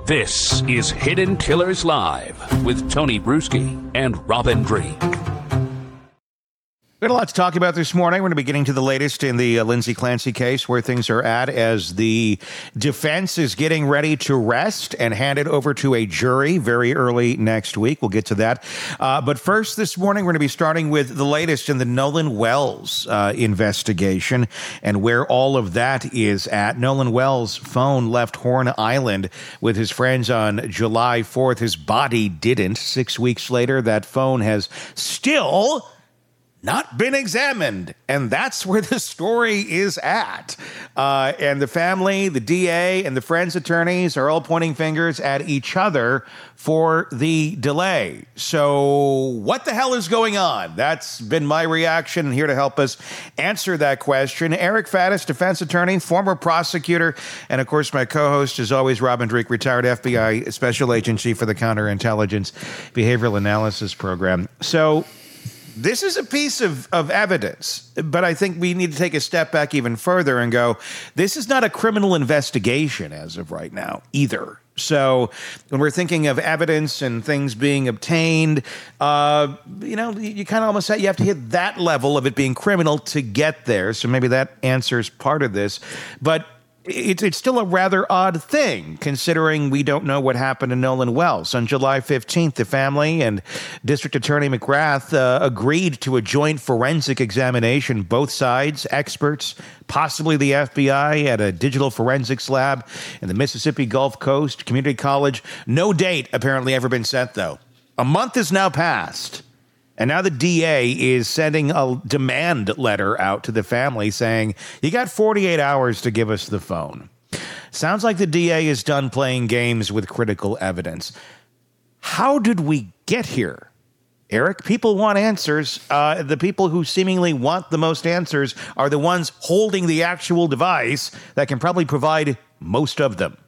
This is Hidden Killers Live with Tony Bruschi and Robin Dreeke. We had a lot to talk about this morning. We're going to be getting to the latest in the Lindsay Clancy case, where things are at as the defense is getting ready to rest and hand it over to a jury very early next week. We'll get to that. But first, this morning, we're going to be starting with the latest in the Nolan Wells investigation and where all of that is at. Nolan Wells' phone left Horn Island with his friends on July 4th. His body didn't. 6 weeks later, that phone has still not been examined. And that's where the story is at. And the family, the DA, and the friends' attorneys are all pointing fingers at each other for the delay. So what the hell is going on? That's been my reaction. And here to help us answer that question, Eric Faddis, defense attorney, former prosecutor, and of course my co-host is always Robin Dreeke, retired FBI Special Agent Chief for the Counterintelligence Behavioral Analysis Program. So this is a piece of evidence, but I think we need to take a step back even further and go, this is not a criminal investigation as of right now either. So when we're thinking of evidence and things being obtained, you kind of almost you have to hit that level of it being criminal to get there. So maybe that answers part of this. But it's still a rather odd thing, considering we don't know what happened to Nolan Wells. On July 15th, the family and District Attorney McGrath agreed to a joint forensic examination. Both sides, experts, possibly the FBI, at a digital forensics lab in the Mississippi Gulf Coast Community College. No date apparently ever been set, though. A month has now passed. And now the DA is sending a demand letter out to the family saying, you got 48 hours to give us the phone. Sounds like the DA is done playing games with critical evidence. How did we get here? Eric, people want answers. The people who seemingly want the most answers are the ones holding the actual device that can probably provide most of them.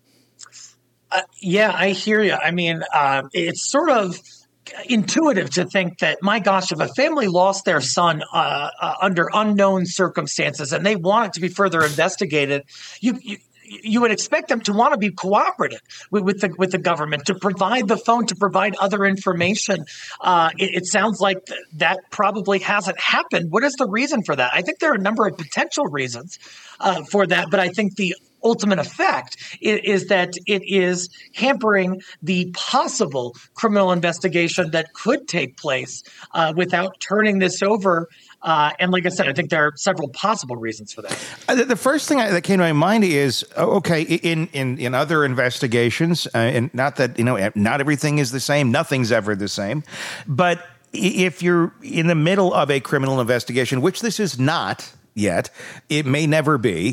Yeah, I hear you. I mean, it's sort of intuitive to think that, my gosh, if a family lost their son under unknown circumstances and they want it to be further investigated, you would expect them to want to be cooperative with the government, to provide the phone, to provide other information. It sounds like that probably hasn't happened. What is the reason for that? I think there are a number of potential reasons for that, but I think the ultimate effect is that it is hampering the possible criminal investigation that could take place without turning this over. And like I said, I think there are several possible reasons for that. The first thing that came to my mind is, okay, in other investigations, and not that, not everything is the same. Nothing's ever the same. But if you're in the middle of a criminal investigation, which this is not yet, it may never be,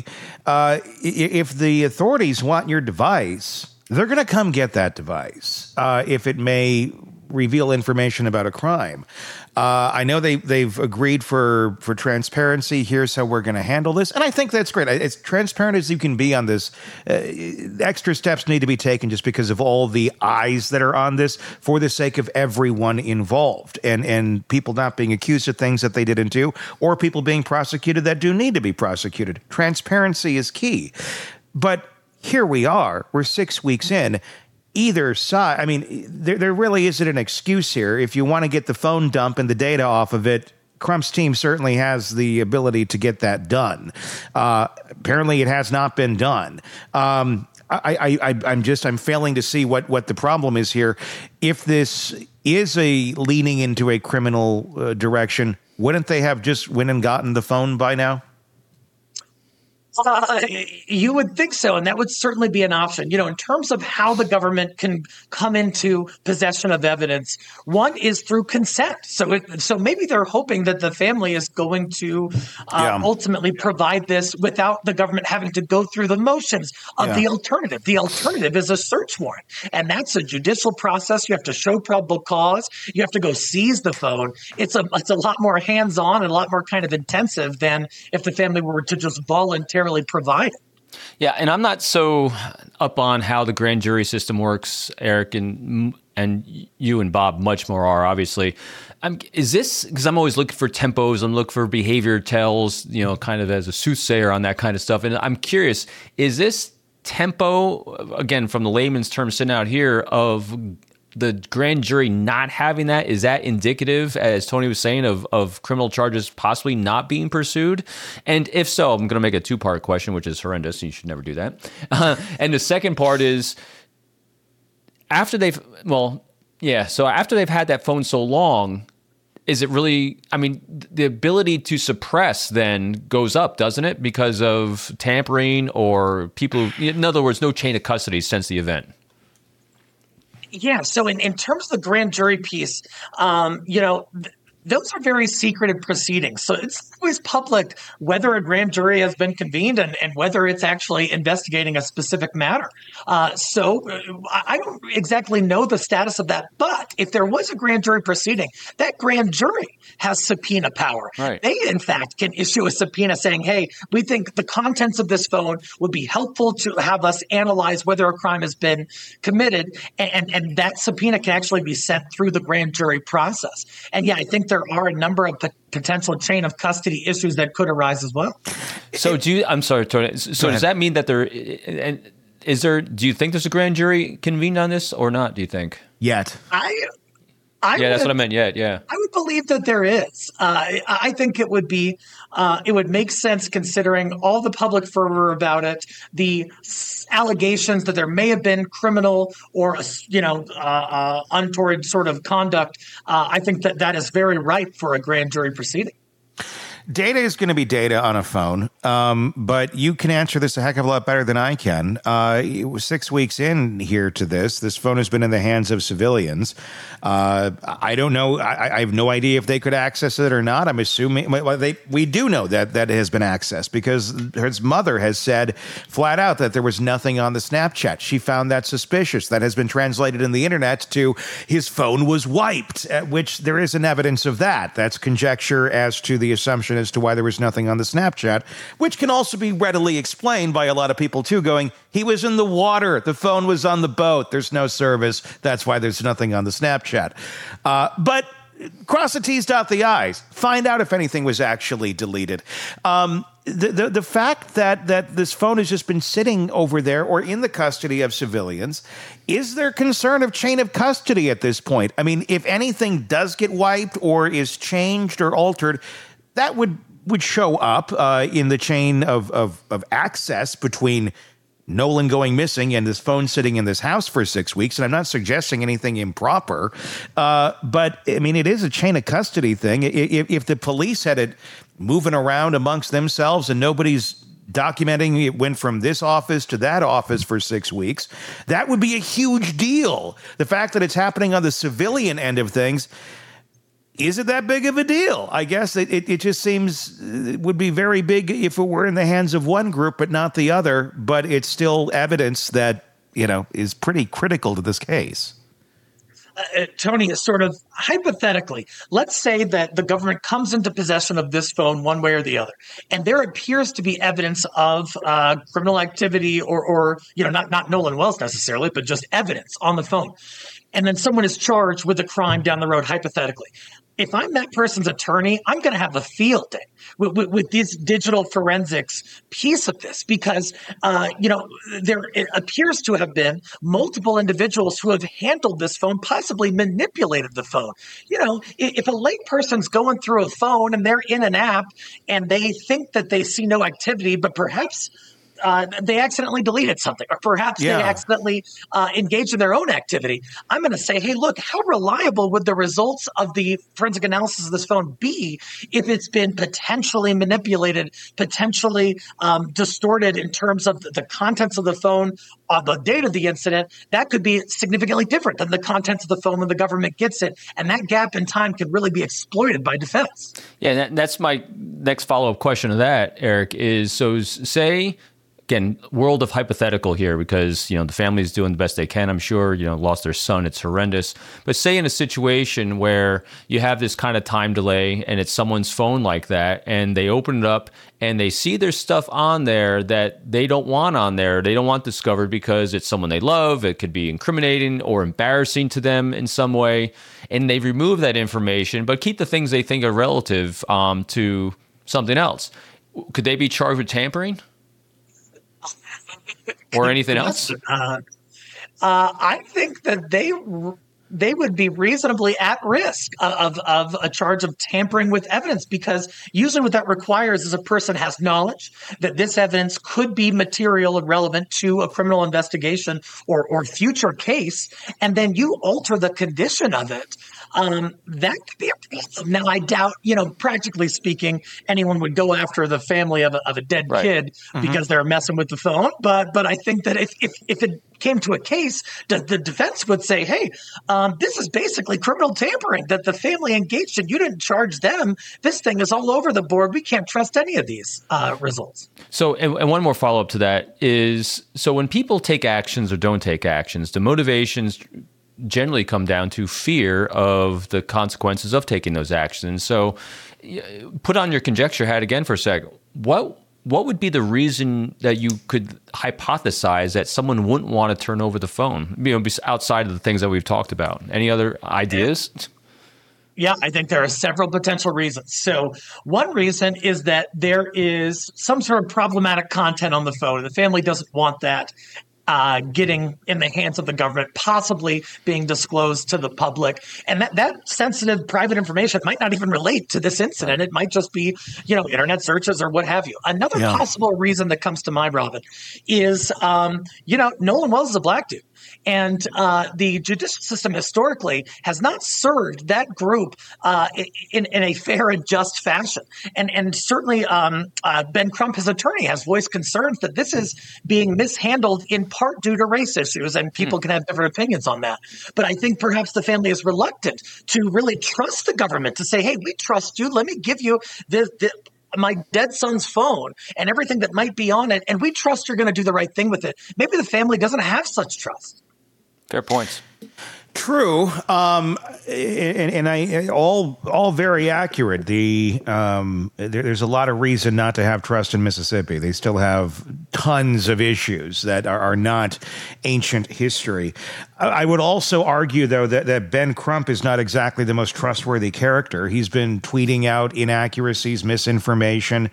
if the authorities want your device, they're going to come get that device if it may reveal information about a crime. I know they've agreed for transparency. Here's how we're going to handle this. And I think that's great. As transparent as you can be on this. Extra steps need to be taken just because of all the eyes that are on this for the sake of everyone involved and people not being accused of things that they didn't do, or people being prosecuted that do need to be prosecuted. Transparency is key. But here we are. We're 6 weeks in. Either side, I mean, there really isn't an excuse here. If you want to get the phone dump and the data off of it, Crump's team certainly has the ability to get that done. Apparently, it has not been done. I'm failing to see what the problem is here. If this is a leaning into a criminal direction, wouldn't they have just went and gotten the phone by now? You would think so, and that would certainly be an option. In terms of how the government can come into possession of evidence, one is through consent. So maybe they're hoping that the family is going to ultimately provide this without the government having to go through the motions of the alternative. The alternative is a search warrant, and that's a judicial process. You have to show probable cause. You have to go seize the phone. It's a lot more hands-on and a lot more kind of intensive than if the family were to just voluntarily provide it. Yeah, and I'm not so up on how the grand jury system works, Eric, and you and Bob much more are, obviously. Is this, because I'm always looking for tempos, I'm looking for behavior tells, kind of as a soothsayer on that kind of stuff. And I'm curious, is this tempo, again, from the layman's term sitting out here, of the grand jury not having that, is that indicative, as Tony was saying, of criminal charges possibly not being pursued? And if so, I'm going to make a two-part question, which is horrendous, and you should never do that. And the second part is, after they've had that phone so long, is it really, I mean, the ability to suppress then goes up, doesn't it? Because of tampering or people, in other words, no chain of custody since the event. Yeah. So in terms of the grand jury piece, those are very secretive proceedings. So it's always public whether a grand jury has been convened and whether it's actually investigating a specific matter. So I don't exactly know the status of that. But if there was a grand jury proceeding, that grand jury has subpoena power. Right. They, in fact, can issue a subpoena saying, hey, we think the contents of this phone would be helpful to have us analyze whether a crime has been committed. And that subpoena can actually be sent through the grand jury process. And yeah, I think there are a number of potential chain of custody issues that could arise as well. So I'm sorry, Tony. So does that mean that do you think there's a grand jury convened on this or not, do you think? Yet. That's what I meant. Yeah. I would believe that there is. I think it would make sense considering all the public fervor about it, the allegations that there may have been criminal or, untoward sort of conduct. I think that is very ripe for a grand jury proceeding. Data is going to be data on a phone, but you can answer this a heck of a lot better than I can. 6 weeks in here to this phone has been in the hands of civilians. I don't know. I have no idea if they could access it or not. I'm assuming we do know that it has been accessed because his mother has said flat out that there was nothing on the Snapchat. She found that suspicious. That has been translated in the internet to his phone was wiped, which there isn't evidence of that. That's conjecture as to the assumption as to why there was nothing on the Snapchat, which can also be readily explained by a lot of people too going, he was in the water, the phone was on the boat, there's no service, that's why there's nothing on the Snapchat. But cross the T's, dot the I's, find out if anything was actually deleted. The fact that this phone has just been sitting over there or in the custody of civilians, is there concern of chain of custody at this point? I mean, if anything does get wiped or is changed or altered, that would show up in the chain of access between Nolan going missing and this phone sitting in this house for 6 weeks. And I'm not suggesting anything improper, but I mean, it is a chain of custody thing. If the police had it moving around amongst themselves and nobody's documenting it went from this office to that office for 6 weeks, that would be a huge deal. The fact that it's happening on the civilian end of things, is it that big of a deal? I guess it just seems it would be very big if it were in the hands of one group but not the other, but it's still evidence that, is pretty critical to this case. Tony, sort of hypothetically, let's say that the government comes into possession of this phone one way or the other, and there appears to be evidence of criminal activity or not Nolan Wells necessarily, but just evidence on the phone. And then someone is charged with a crime down the road, hypothetically. If I'm that person's attorney, I'm going to have a field day with this digital forensics piece of this because, there it appears to have been multiple individuals who have handled this phone, possibly manipulated the phone. If a lay person's going through a phone and they're in an app and they think that they see no activity, but perhaps they accidentally deleted something, or perhaps they accidentally engaged in their own activity. I'm going to say, hey, look, how reliable would the results of the forensic analysis of this phone be if it's been potentially manipulated, potentially distorted in terms of the contents of the phone on the date of the incident? That could be significantly different than the contents of the phone when the government gets it. And that gap in time could really be exploited by defense. Yeah, that's my next follow-up question to that, Eric, is so say, again, world of hypothetical here because, the family's doing the best they can, I'm sure, lost their son. It's horrendous. But say in a situation where you have this kind of time delay and it's someone's phone like that and they open it up and they see there's stuff on there that they don't want on there. They don't want discovered because it's someone they love. It could be incriminating or embarrassing to them in some way. And they remove that information, but keep the things they think are relative to something else. Could they be charged with tampering? or anything else? I think that they would be reasonably at risk of a charge of tampering with evidence, because usually what that requires is a person has knowledge that this evidence could be material and relevant to a criminal investigation or future case, and then you alter the condition of it. That could be a problem. Now, I doubt, practically speaking, anyone would go after the family of a dead kid because they're messing with the phone. But I think that if it came to a case, the defense would say, hey, this is basically criminal tampering that the family engaged in. You didn't charge them. This thing is all over the board. We can't trust any of these results. So, and one more follow-up to that is, so when people take actions or don't take actions, the motivations generally come down to fear of the consequences of taking those actions. So put on your conjecture hat again for a sec. What would be the reason that you could hypothesize that someone wouldn't want to turn over the phone, outside of the things that we've talked about? Any other ideas? Yeah, I think there are several potential reasons. So one reason is that there is some sort of problematic content on the phone. The family doesn't want that getting in the hands of the government, possibly being disclosed to the public. And that sensitive private information might not even relate to this incident. It might just be, internet searches or what have you. Another possible reason that comes to mind, Robin, is, Nolan Wells is a black dude. And the judicial system historically has not served that group in a fair and just fashion. And certainly Ben Crump, his attorney, has voiced concerns that this is being mishandled in part due to race issues, and people can have different opinions on that. But I think perhaps the family is reluctant to really trust the government to say, hey, we trust you. Let me give you my dead son's phone and everything that might be on it, and we trust you're going to do the right thing with it. Maybe the family doesn't have such trust. Fair points. True, and I all very accurate. There's a lot of reason not to have trust in Mississippi. They still have tons of issues that are not ancient history. I would also argue, though, that Ben Crump is not exactly the most trustworthy character. He's been tweeting out inaccuracies, misinformation,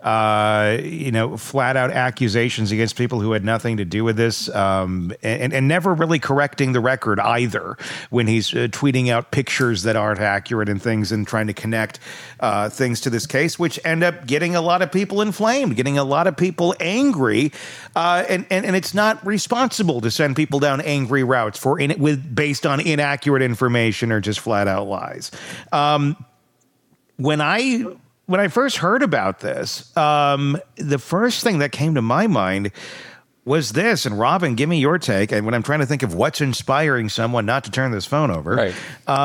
flat out accusations against people who had nothing to do with this, and never really correcting the record either when he's tweeting out pictures that aren't accurate and things, and trying to connect things to this case, which end up getting a lot of people inflamed, getting a lot of people angry, and it's not responsible to send people down angry routes based on inaccurate information or just flat out lies. When I first heard about this, the first thing that came to my mind was this, and Robin, give me your take. And when I'm trying to think of what's inspiring someone not to turn this phone over,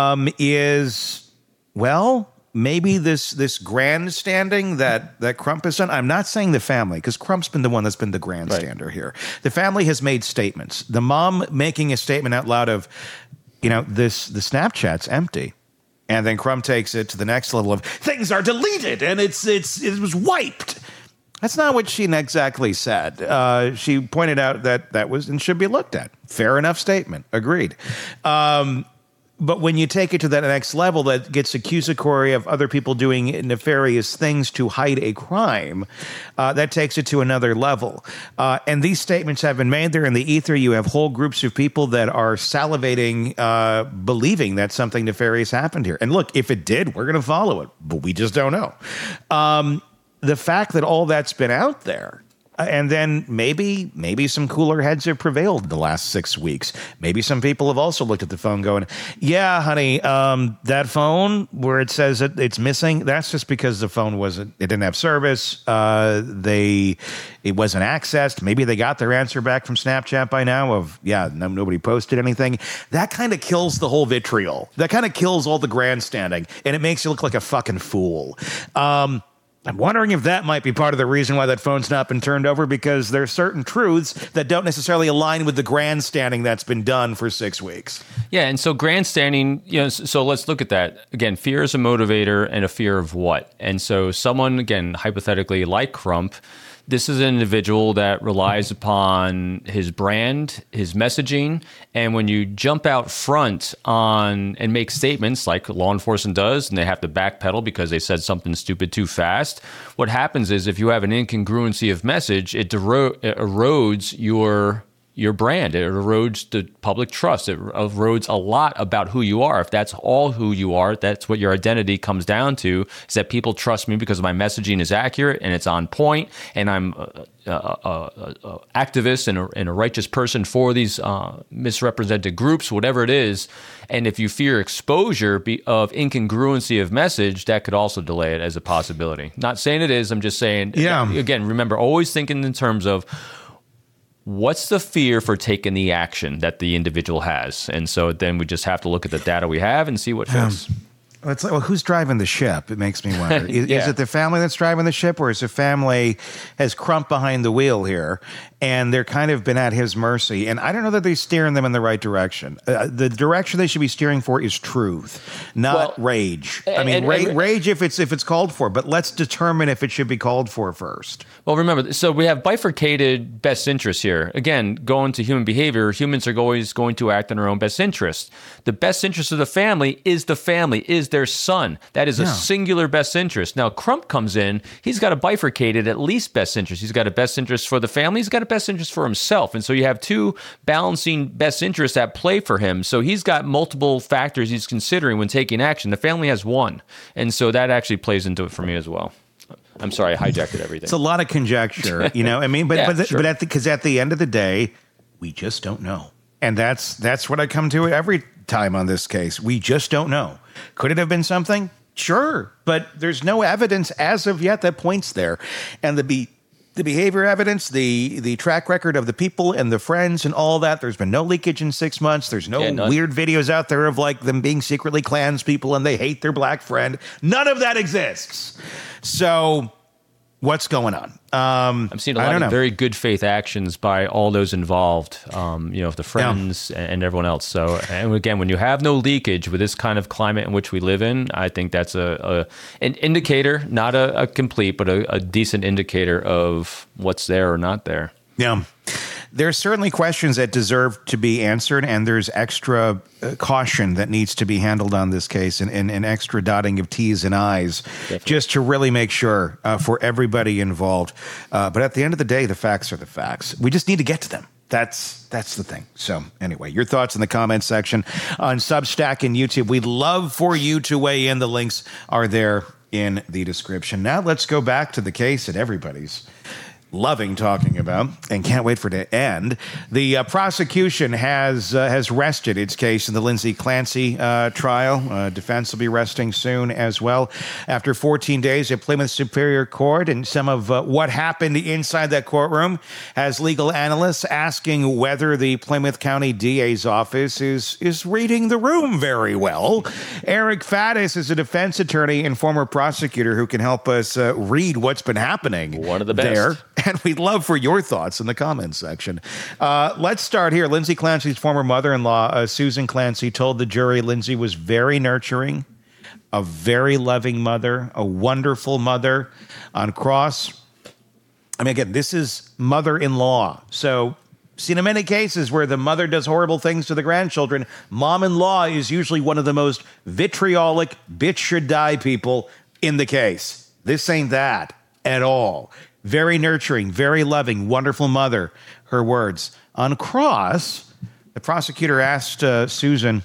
maybe this grandstanding that Crump has done. I'm not saying the family, because Crump's been the one that's been the grandstander here. The family has made statements. The mom making a statement out loud of, the Snapchat's empty. And then Crump takes it to the next level of things are deleted and it was wiped. That's not what she exactly said. She pointed out that was and should be looked at. Fair enough statement. Agreed. But when you take it to that next level that gets accusatory of other people doing nefarious things to hide a crime, that takes it to another level. And these statements have been made there in the ether. You have whole groups of people that are salivating, believing that something nefarious happened here. And look, if it did, we're going to follow it, but we just don't know. The fact that all that's been out there, and then maybe some cooler heads have prevailed in the last 6 weeks. Maybe some people have also looked at the phone going, yeah, honey, that phone where it says it's missing, that's just because the phone it didn't have service. It wasn't accessed. Maybe they got their answer back from Snapchat by now of, nobody posted anything. That kind of kills the whole vitriol. That kind of kills all the grandstanding, and it makes you look like a fucking fool. I'm wondering if that might be part of the reason why that phone's not been turned over, because there are certain truths that don't necessarily align with the grandstanding that's been done for 6 weeks. Yeah, and so grandstanding, so let's look at that. Again, fear is a motivator, and a fear of what? And so someone, again, hypothetically like Crump, This is an individual that relies upon his brand, his messaging, and when you jump out front on and make statements like law enforcement does, and they have to backpedal because they said something stupid too fast, what happens is if you have an incongruency of message, it erodes your brand. It erodes the public trust. It erodes a lot about who you are. If that's all who you are, that's what your identity comes down to, is that people trust me because my messaging is accurate and it's on point, and I'm a activist and a righteous person for these misrepresented groups, whatever it is. And if you fear exposure of incongruency of message, that could also delay it as a possibility. Not saying it is, I'm just saying, again, remember, always thinking in terms of what's the fear for taking the action that the individual has? And so then we just have to look at the data we have and see what fits. It's like, well, who's driving the ship? It makes me wonder. Is it the family that's driving the ship, or is the family has Crump behind the wheel here, and they're kind of been at his mercy? And I don't know that they're steering them in the right direction. The direction they should be steering for is truth, not rage. I mean, rage if it's called for, but let's determine if it should be called for first. Well, remember, so we have bifurcated best interests here. Again, going to human behavior, humans are always going to act in their own best interest. The best interest of the family, is their son. That is a singular best interest. Now, Crump comes in, he's got a bifurcated at least best interest. He's got a best interest for the family, he's got a best interest for himself. And so you have two balancing best interests at play for him. So he's got multiple factors he's considering when taking action. The family has one. And so that actually plays into it for me as well. I'm sorry, I hijacked everything. It's a lot of conjecture, you know. I mean, but at the end of the day, we just don't know, and that's what I come to every time on this case. We just don't know. Could it have been something? Sure, but there's no evidence as of yet that points there, and the behavior evidence, the track record of the people and the friends and all that. There's been no leakage in 6 months. There's no weird videos out there of like them being secretly Klans people and they hate their black friend. None of that exists. So what's going on? I'm seeing a lot of very good faith actions by all those involved, the friends and everyone else. So, and again, when you have no leakage with this kind of climate in which we live in, I think that's an indicator, not a complete, but a decent indicator of what's there or not there. Yeah. There's certainly questions that deserve to be answered, and there's extra caution that needs to be handled on this case, and extra dotting of T's and I's, just to really make sure for everybody involved. But at the end of the day, the facts are the facts. We just need to get to them. That's the thing. So anyway, your thoughts in the comments section on Substack and YouTube. We'd love for you to weigh in. The links are there in the description. Now let's go back to the case that everybody's loving talking about and can't wait for it to end. The prosecution has rested its case in the Lindsay Clancy trial. Defense will be resting soon as well. After 14 days at Plymouth Superior Court, and some of what happened inside that courtroom has legal analysts asking whether the Plymouth County DA's office is reading the room very well. Eric Faddis is a defense attorney and former prosecutor who can help us read what's been happening. One of the best. There. And we'd love for your thoughts in the comments section. Let's start here. Lindsay Clancy's former mother-in-law, Susan Clancy, told the jury Lindsay was very nurturing, a very loving mother, a wonderful mother. On cross, I mean, again, this is mother-in-law. So seen in many cases where the mother does horrible things to the grandchildren. Mom-in-law is usually one of the most vitriolic, bitch should die people in the case. This ain't that at all. Very nurturing, very loving, wonderful mother, her words. On cross, the prosecutor asked Susan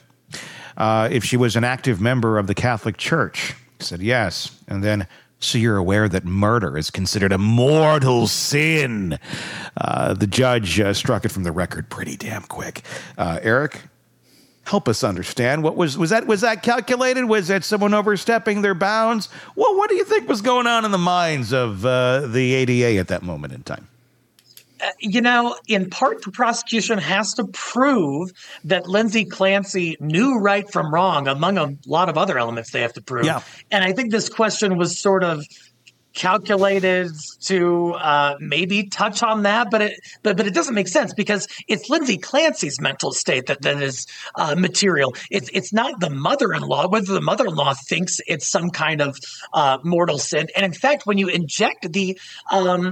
if she was an active member of the Catholic Church. She said yes. And then, so you're aware that murder is considered a mortal sin. The judge struck it from the record pretty damn quick. Eric, help us understand. What was that calculated? Was that someone overstepping their bounds? Well, what do you think was going on in the minds of the ADA at that moment in time? In part, the prosecution has to prove that Lindsay Clancy knew right from wrong, among a lot of other elements they have to prove. Yeah. And I think this question was sort of calculated to maybe touch on that, but it doesn't make sense because it's Lindsay Clancy's mental state that is material. It's not the mother-in-law, whether the mother-in-law thinks it's some kind of mortal sin. And in fact, when you inject the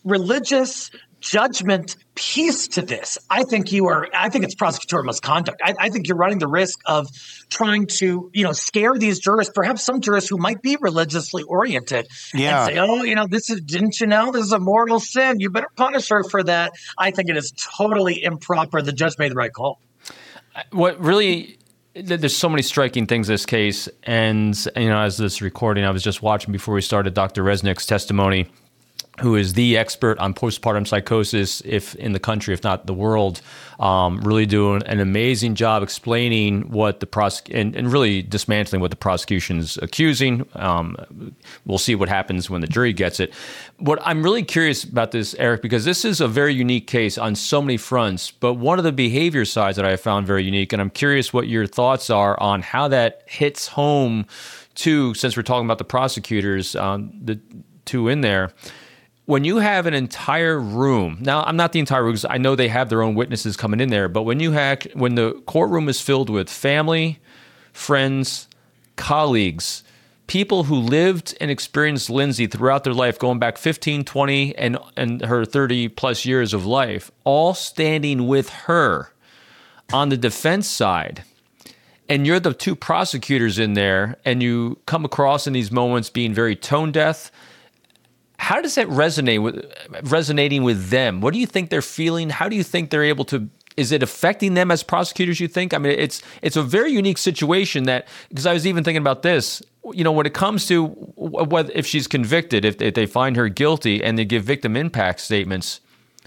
religious judgment piece to this, I think it's prosecutorial misconduct. I think you're running the risk of trying to, scare these jurors, perhaps some jurors who might be religiously oriented, and say, didn't you know this is a mortal sin? You better punish her for that. I think it is totally improper. The judge made the right call. What really, there's so many striking things in this case. And, as this recording, I was just watching before we started Dr. Resnick's testimony, who is the expert on postpartum psychosis, if in the country, if not the world, really doing an amazing job explaining what the and really dismantling what the prosecution's accusing. We'll see what happens when the jury gets it. What I'm really curious about this, Eric, because this is a very unique case on so many fronts, but one of the behavior sides that I found very unique, and I'm curious what your thoughts are on how that hits home to, since we're talking about the prosecutors, the two in there. When you have an entire room, now I'm not the entire room because I know they have their own witnesses coming in there, but when the courtroom is filled with family, friends, colleagues, people who lived and experienced Lindsay throughout their life, going back 15, 20, and her 30 plus years of life, all standing with her on the defense side, and you're the two prosecutors in there, and you come across in these moments being very tone deaf. How does that resonating with them? What do you think they're feeling? How do you think they're able to? Is it affecting them as prosecutors? You think? I mean, it's a very unique situation because I was even thinking about this. When it comes to whether if she's convicted, if they find her guilty and they give victim impact statements,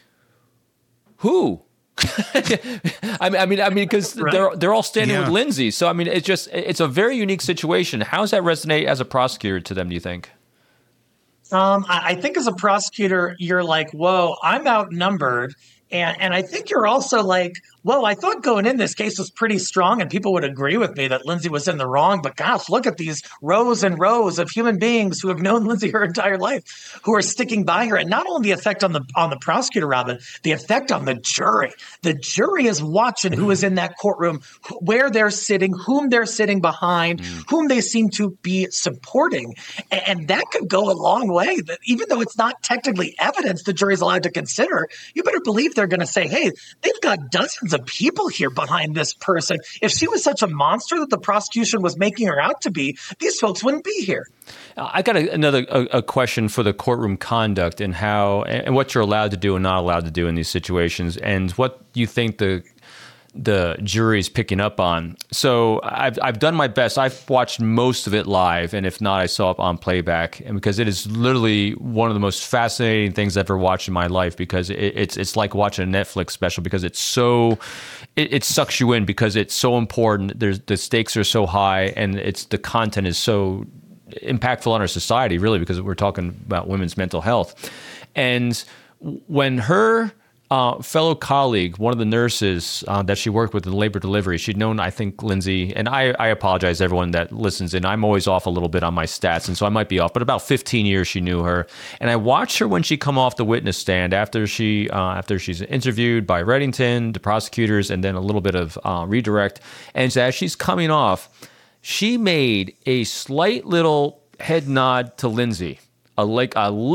who? I mean, because right. they're all standing with Lindsay. So I mean, it's a very unique situation. How does that resonate as a prosecutor to them? Do you think? I think as a prosecutor, you're like, whoa, I'm outnumbered. And I think you're also like, whoa, I thought going in this case was pretty strong and people would agree with me that Lindsay was in the wrong. But gosh, look at these rows and rows of human beings who have known Lindsay her entire life, who are sticking by her. And not only the effect on the prosecutor, Robin, the effect on the jury. The jury is watching who is in that courtroom, where they're sitting, whom they're sitting behind, whom they seem to be supporting. And that could go a long way. That even though it's not technically evidence the jury's allowed to consider, you better believe they're going to say, hey, they've got dozens of people here behind this person. If she was such a monster that the prosecution was making her out to be, these folks wouldn't be here. I got another question for the courtroom conduct and how and what you're allowed to do and not allowed to do in these situations, and what you think the jury's picking up on. So I've done my best. I've watched most of it live, and if not, I saw it on playback. And because it is literally one of the most fascinating things I've ever watched in my life, because it's like watching a Netflix special, because it sucks you in because it's so important. The stakes are so high, and the content is so impactful on our society, really, because we're talking about women's mental health. And when her fellow colleague, one of the nurses that she worked with in labor delivery, she'd known, I think, Lindsay, and I apologize to everyone that listens in. I'm always off a little bit on my stats, and so I might be off, but about 15 years she knew her. And I watched her when she come off the witness stand after she's interviewed by Reddington, the prosecutors, and then a little bit of redirect. And as she's coming off, she made a slight little head nod to Lindsay, I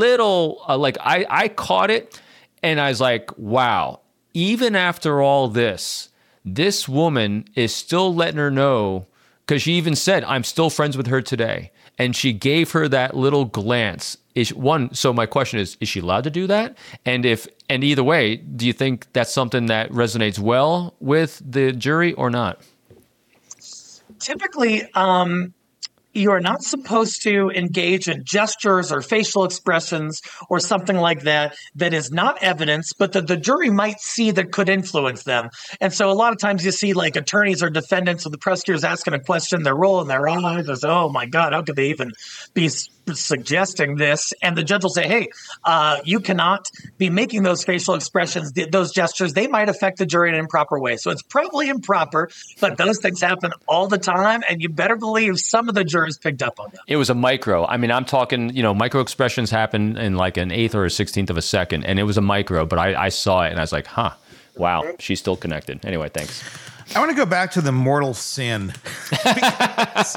caught it. And I was like, wow, even after all this woman is still letting her know, because she even said, I'm still friends with her today. And she gave her that little glance. So my question is she allowed to do that? And either way, do you think that's something that resonates well with the jury or not? Typically, you are not supposed to engage in gestures or facial expressions or something like that is not evidence, but that the jury might see that could influence them. And so a lot of times you see like attorneys or defendants or the prosecutors asking a question, they're rolling their eyes, they say, oh my God, how could they even be suggesting this? And the judge will say, hey, you cannot be making those facial expressions, those gestures. They might affect the jury in an improper way. So it's probably improper, but those things happen all the time. And you better believe some of the jurors picked up on them. It was a micro. I mean, I'm talking, micro expressions happen in like an eighth or a 16th of a second. And it was a micro, but I saw it and I was like, huh. Wow, she's still connected. Anyway, thanks. I want to go back to the mortal sin because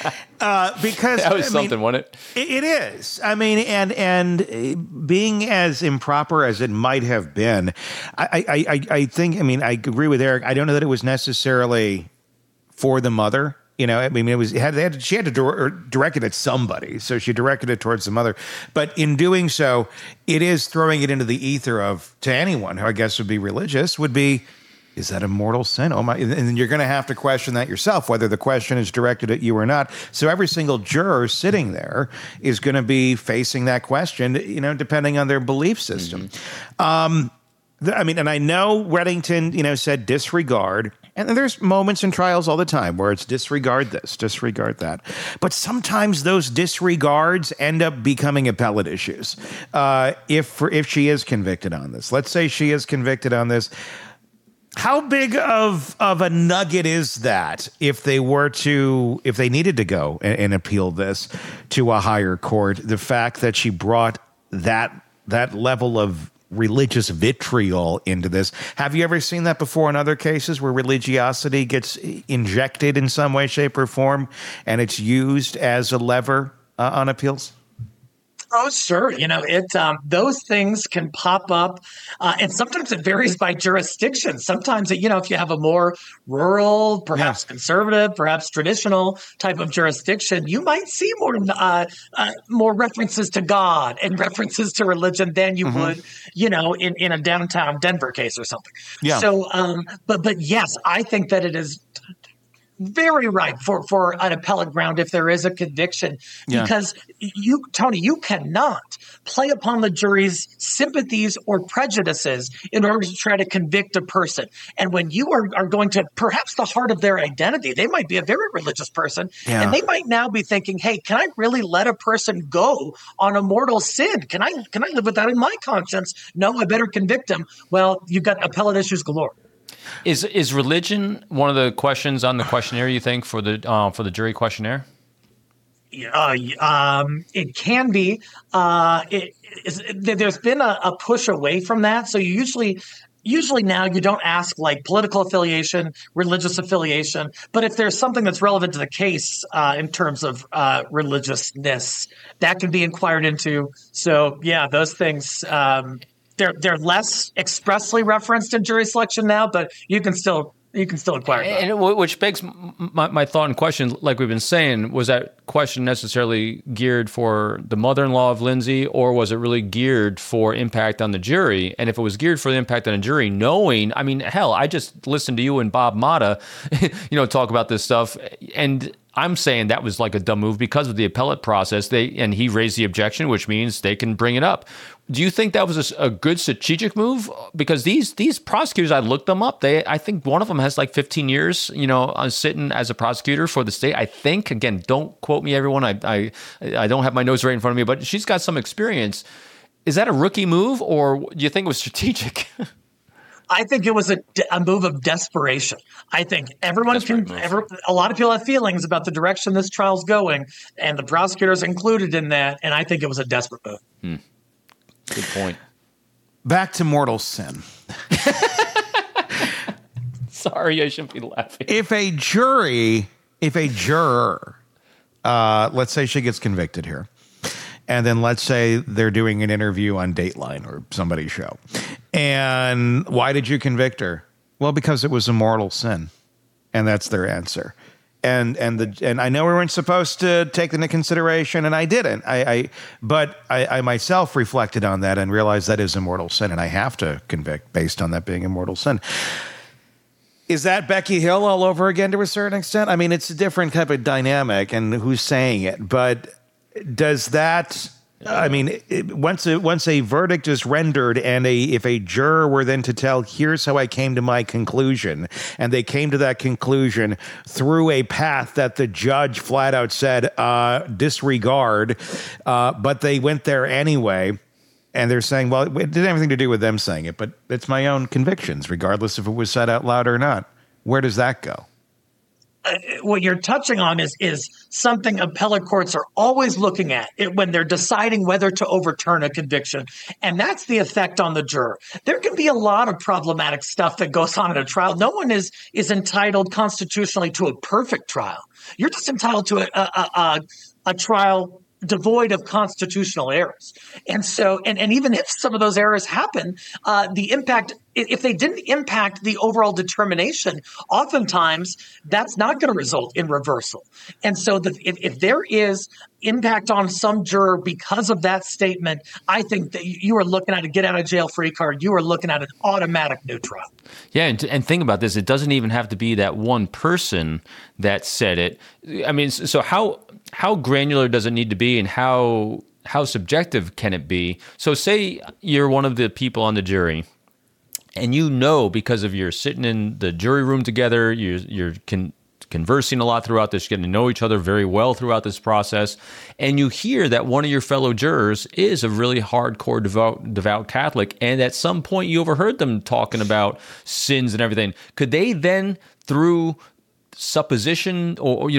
That was something, wasn't it? It is. I mean, and being as improper as it might have been, I think. I mean, I agree with Eric. I don't know that it was necessarily for the mother. You know, I mean, she had to direct it at somebody, so she directed it towards the mother. But in doing so, it is throwing it into the ether to anyone who I guess would be religious would be. Is that a mortal sin? Oh my! And then you're going to have to question that yourself, whether the question is directed at you or not. So every single juror sitting there is going to be facing that question, you know, depending on their belief system. Mm-hmm. I mean, and I know Reddington, you know, said disregard. And there's moments in trials all the time where it's disregard this, disregard that. But sometimes those disregards end up becoming appellate issues. If she is convicted on this, let's say she is convicted on this. How big of a nugget is that if they needed to go and appeal this to a higher court? The fact that she brought that level of religious vitriol into this. Have you ever seen that before in other cases where religiosity gets injected in some way, shape, or form, and it's used as a lever on appeals? Oh, sure. You know, those things can pop up, and sometimes it varies by jurisdiction. Sometimes, you know, if you have a more rural, perhaps conservative, perhaps traditional type of jurisdiction, you might see more references to God and references to religion than you would, you know, in a downtown Denver case or something. Yeah. So, but yes, I think that it is very ripe for an appellate ground if there is a conviction, because Tony, you cannot play upon the jury's sympathies or prejudices in order to try to convict a person. And when you are going to perhaps the heart of their identity, they might be a very religious person, and they might now be thinking, hey, can I really let a person go on a mortal sin? Can I live with that in my conscience? No, I better convict him. Well, you've got appellate issues galore. Is religion one of the questions on the questionnaire, you think, for the jury questionnaire? It can be. There's been a push away from that. So usually now you don't ask like political affiliation, religious affiliation, but if there's something that's relevant to the case in terms of religiousness, that can be inquired into. So yeah, those things. They're less expressly referenced in jury selection now, but you can still inquire that. And which begs my thought and question, like we've been saying, was that question necessarily geared for the mother-in-law of Lindsay, or was it really geared for impact on the jury? And if it was geared for the impact on the jury, knowing, I mean, hell, I just listened to you and Bob Motta, talk about this stuff, and I'm saying that was like a dumb move because of the appellate process. And he raised the objection, which means they can bring it up. Do you think that was a good strategic move? Because these prosecutors, I looked them up. I think one of them has like 15 years, sitting as a prosecutor for the state. I think, again, don't quote me, everyone. I don't have my notes right in front of me, but she's got some experience. Is that a rookie move, or do you think it was strategic? I think it was a move of desperation. I think a lot of people have feelings about the direction this trial's going, and the prosecutor's included in that, and I think it was a desperate move. Good point. Back to mortal sin. Sorry, I shouldn't be laughing. If a juror, let's say she gets convicted here, and then let's say they're doing an interview on Dateline or somebody's show. And why did you convict her? Well, because it was a mortal sin. And that's their answer. And I know we weren't supposed to take into consideration, and I didn't. But I myself reflected on that and realized that is a mortal sin, and I have to convict based on that being a mortal sin. Is that Becky Hill all over again to a certain extent? I mean, it's a different type of dynamic and who's saying it, but does that, I mean, once a verdict is rendered and if a juror were then to tell, here's how I came to my conclusion, and they came to that conclusion through a path that the judge flat out said, disregard, but they went there anyway, and they're saying, well, it didn't have anything to do with them saying it, but it's my own convictions, regardless if it was said out loud or not. Where does that go? what you're touching on is something appellate courts are always looking at when they're deciding whether to overturn a conviction, and that's the effect on the juror. There can be a lot of problematic stuff that goes on in a trial. No one is entitled constitutionally to a perfect trial. You're just entitled to a trial devoid of constitutional errors. And so, and even if some of those errors happen, the impact, if they didn't impact the overall determination, oftentimes that's not going to result in reversal. And so if there is impact on some juror because of that statement, I think that you are looking at a get out of jail free card. You are looking at an automatic new trial. Yeah, and think about this. It doesn't even have to be that one person that said it. I mean, so how granular does it need to be, and how subjective can it be? So say you're one of the people on the jury, and you know, because of you're sitting in the jury room together, you're conversing a lot throughout this, getting to know each other very well throughout this process, and you hear that one of your fellow jurors is a really hardcore devout Catholic, and at some point you overheard them talking about sins and everything. Could they then, through supposition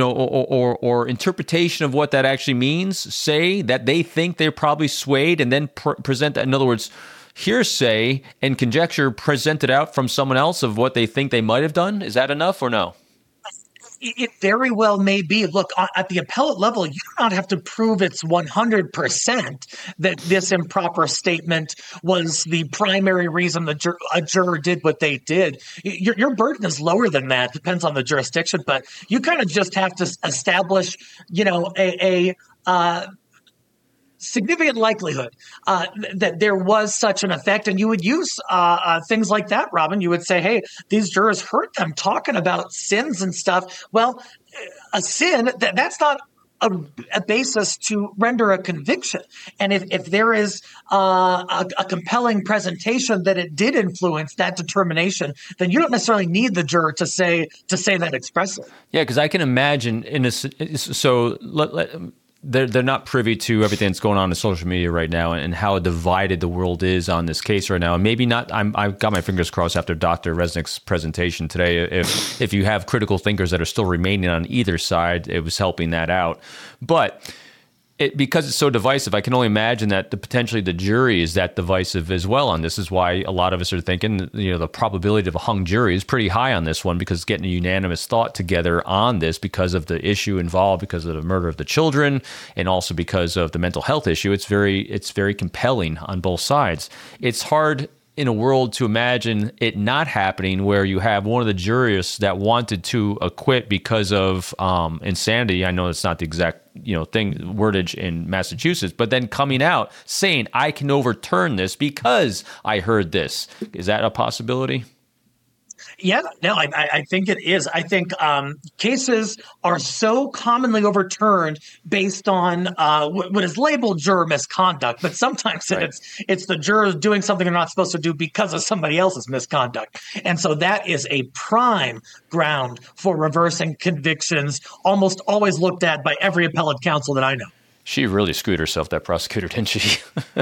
or interpretation of what that actually means, say that they think they're probably swayed, and then present that, in other words, hearsay and conjecture presented out from someone else of what they think they might have done? Is that enough or no? It very well may be. Look, at the appellate level, you do not have to prove it's 100% that this improper statement was the primary reason a juror did what they did. Your burden is lower than that. Depends on the jurisdiction, but you kind of just have to establish, a significant likelihood that there was such an effect. And you would use things like that, Robin. You would say, hey, these jurors heard them talking about sins and stuff. Well, a sin, that's not a basis to render a conviction. And if there is a compelling presentation that it did influence that determination, then you don't necessarily need the juror to say that expressly. Yeah, because I can imagine they're not privy to everything that's going on in social media right now, and how divided the world is on this case right now. And maybe not. I've got my fingers crossed after Dr. Resnick's presentation today. If you have critical thinkers that are still remaining on either side, it was helping that out. But because it's so divisive, I can only imagine that potentially the jury is that divisive as well. And this is why a lot of us are thinking, the probability of a hung jury is pretty high on this one, because getting a unanimous thought together on this because of the issue involved, because of the murder of the children, and also because of the mental health issue, it's very compelling on both sides. It's hard in a world to imagine it not happening, where you have one of the jurists that wanted to acquit because of insanity. I know it's not the exact wordage in Massachusetts, but then coming out saying, I can overturn this because I heard this. Is that a possibility? Yeah, no, I think it is. I think cases are so commonly overturned based on what is labeled juror misconduct, but sometimes right. it's the jurors doing something they're not supposed to do because of somebody else's misconduct. And so that is a prime ground for reversing convictions, almost always looked at by every appellate counsel that I know. She really screwed herself, that prosecutor, didn't she?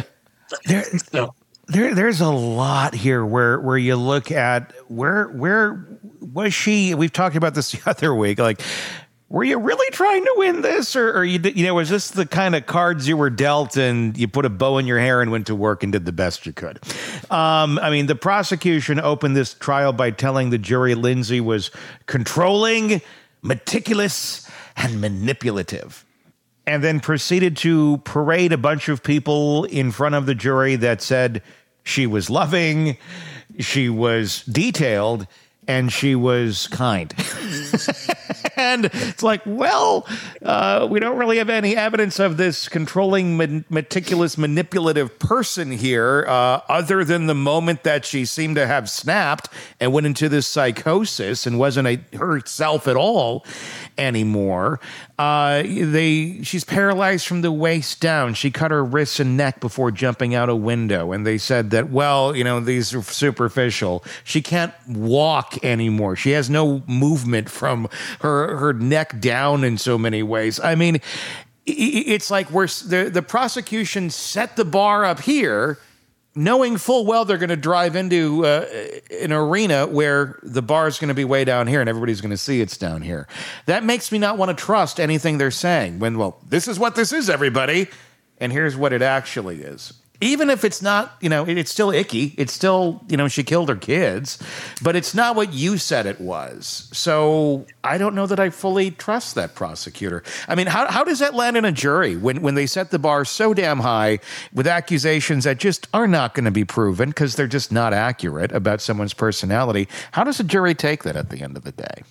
There's a lot here where you look at where was she? We've talked about this the other week. Like, were you really trying to win this, or was this the kind of cards you were dealt and you put a bow in your hair and went to work and did the best you could? The prosecution opened this trial by telling the jury Lindsay was controlling, meticulous, and manipulative, and then proceeded to parade a bunch of people in front of the jury that said she was loving, she was detailed, and she was kind. And it's like, well, we don't really have any evidence of this controlling, meticulous, manipulative person here, other than the moment that she seemed to have snapped and went into this psychosis and wasn't herself at all anymore. She's paralyzed from the waist down. She cut her wrists and neck before jumping out a window. And they said that, well, these are superficial. She can't walk anymore. She has no movement from her neck down in so many ways. I mean, it's like the prosecution set the bar up here, knowing full well they're going to drive into an arena where the bar is going to be way down here and everybody's going to see it's down here. That makes me not want to trust anything they're saying when, well, this is what this is, everybody, and here's what it actually is. Even if it's not, it's still icky. It's still, she killed her kids, but it's not what you said it was. So I don't know that I fully trust that prosecutor. I mean, how does that land in a jury when they set the bar so damn high with accusations that just are not going to be proven because they're just not accurate about someone's personality? How does a jury take that at the end of the day?